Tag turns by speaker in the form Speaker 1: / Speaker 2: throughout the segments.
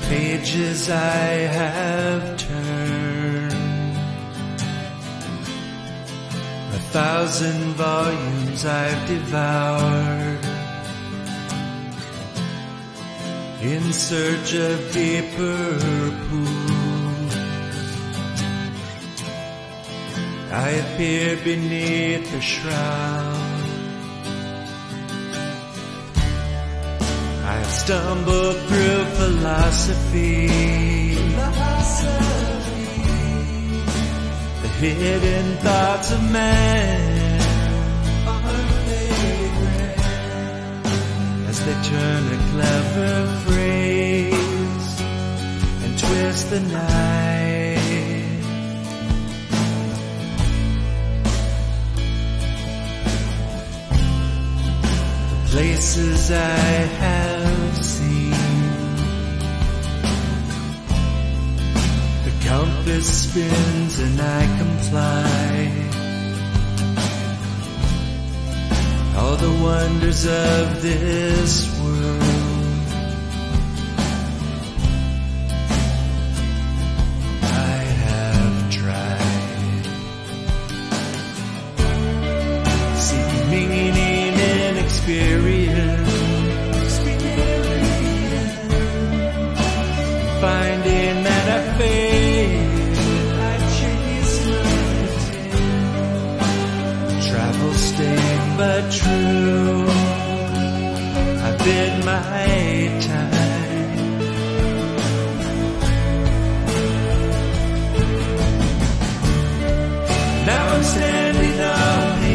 Speaker 1: pages I have turned, 1,000 volumes I've devoured, in search of deeper pools. I appear beneath the shroud. I've stumbled through philosophy, the hidden thoughts of man are favorite, as they turn a clever phrase and twist the night. The places I have seen, the compass spins and I comply. All the wonders of this world I have tried. Seeking meaning in experience, finding that I failed, I chase my travel stained but true. I bid my time. Now I'm standing on the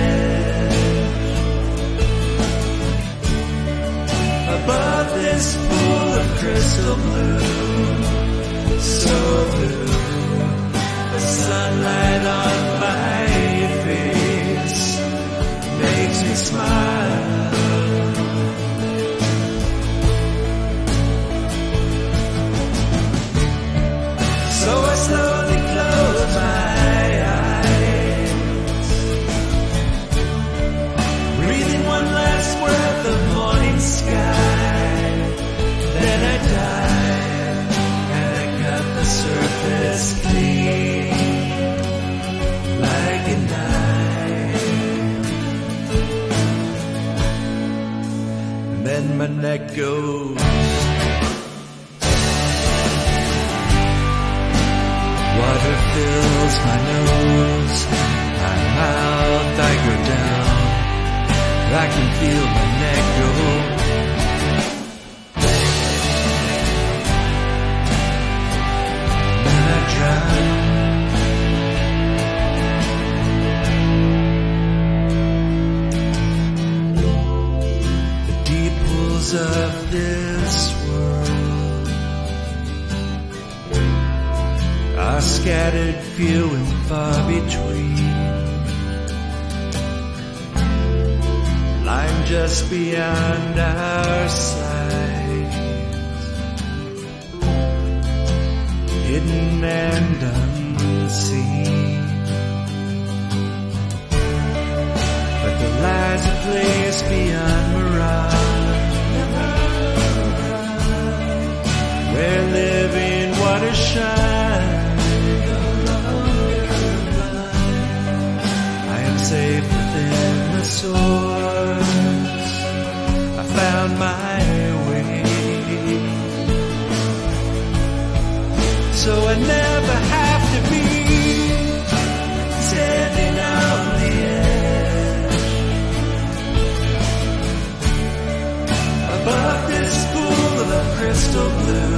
Speaker 1: edge, above this pool of crystal blue, so blue. The sunlight on my face makes me smile. So I slowly close my eyes, breathing one last breath of morning sky. Then I dive and I cut the surface clean like a knife. And then my neck goes. Water fills my nose, my mouth, I go down. I can feel my neck go. Then I drown. The deep pools of this world are scattered, few and far between, lying just beyond our sight, hidden and unseen. But there lies a place beyond mirage, where living water shines. Safe within the source, I found my way. So I never have to be standing on the edge, above this pool of crystal blue.